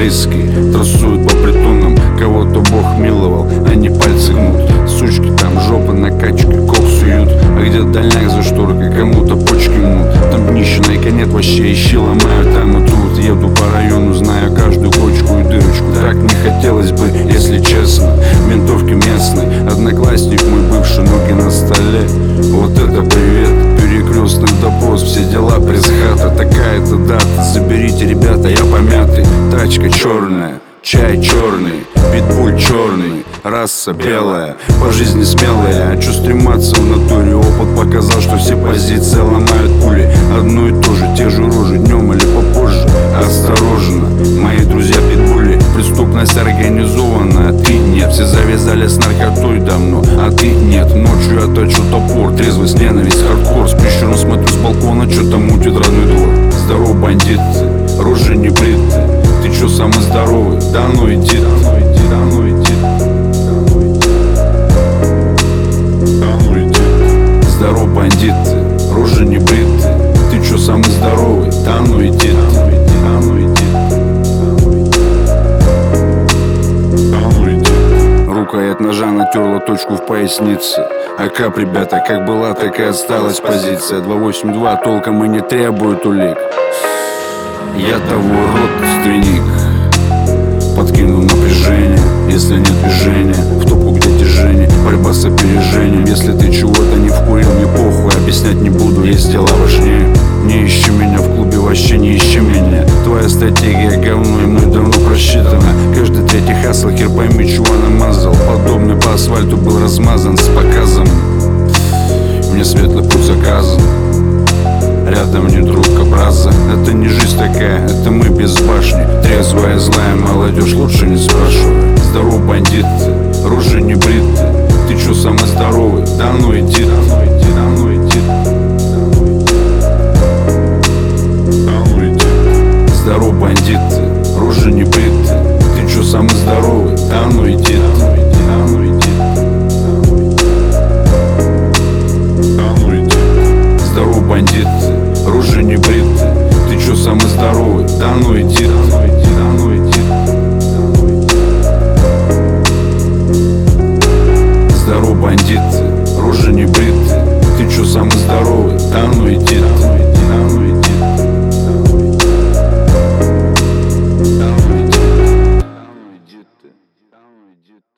риски. Трассуют по притонам, кого-то Бог миловал, они пальцы гнут. Сучки там жопы накачкой, кок суют, а где дальняк за шторкой, кому-то почки мнут. Там днище на конец вообще ищи ломают, там и тут. Еду по району, зная каждую кочку и дырочку. Так не хотелось бы, если честно. Ментовки местной, одноклассник мой бывший, ноги на столе. Вот это привет, перекрестный допрос, все дела пресс-хата. Такая-то дата, заберите, ребята, я помятый. Тачка черная, чай черный, питбуль черный, раса белая, по жизни смелая. Хочу стрематься в натуре, опыт показал, что все позиции ломают пули. Одно и то же, те же рожи, днем или попозже. Осторожно, мои друзья питбули. Преступность организованная, ты нет. Все завязали с наркотой давно, а ты нет. Ночью я точу топор, трезвость, ненависть, хардкор. С прищуром смотрю с балкона, что-то мутит родной двор. Здорово, бандиты, рожи не бриты. Ты чё самый здоровый? Да ну иди, да ну иди, да ну иди, да ну иди. Здорово, бандиты, рожи не бриты. Ты чё самый здоровый? Да ну иди, да ну иди, да ну иди, да ну иди. Рукоять ножа натерла точку в пояснице. АК, ребята, как была, так и осталась позиция. 282 толком и не требует улик. Я того родственник. Подкину напряжение, если нет движения. В топку, где тяжение, борьба с опережением. Если ты чего-то не вкурил, не похуй, объяснять не буду, есть дела важнее. Не ищи меня в клубе, вообще не ищи меня. Твоя стратегия говно и мной давно просчитана. Каждый третий хасл, хер пойми, чего намазал. Подобный по асфальту был размазан с показом. Мне светлый путь заказан. Рядом не друг образа. Это не жизнь такая, это мы без башни. Трезвая, злая молодежь, лучше не спрашивай. Здорово, бандиты, рожи не бриты. Ты чё самый здоровый? Да ну иди, да ну иди, да ну иди, да ну иди. Здорово, бандиты, рожи не бриты. Ты чё самый здоровый? Да ну иди, да ну иди, да ну иди, да ну иди. Здорово, бандиты, рожи не бриты. Ты чё самый здоровый? Да ну иди, да ну иди, да ну иди, здорово, бандиты, рожи не бриты. Ты чё самый здоровый? Да ну иди, да ну иди, да ну иди, да ну иди, да ну иди, да ну иди.